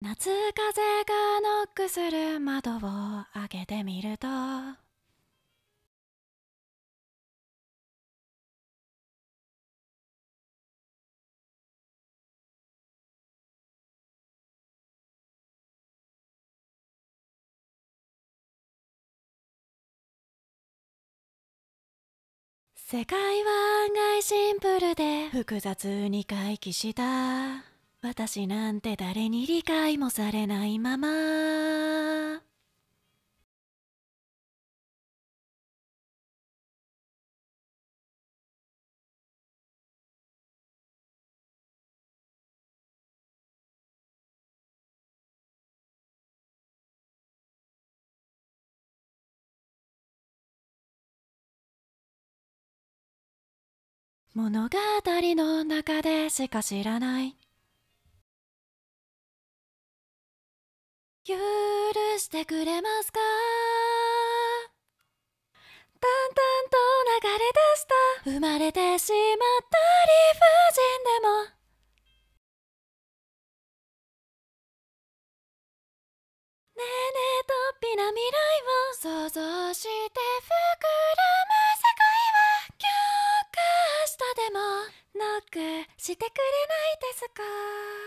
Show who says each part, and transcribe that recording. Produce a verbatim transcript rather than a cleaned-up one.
Speaker 1: 夏風がノックする窓を開けてみると、世界は案外シンプルで複雑に回帰した。私なんて誰に理解もされないまま。物語の中でしか知らない許してくれますか。淡々と流れ出した生まれてしまった理不尽でも、ねえねえとっぴな未来を想像して膨らむ世界は教科下でもノックしてくれないですか。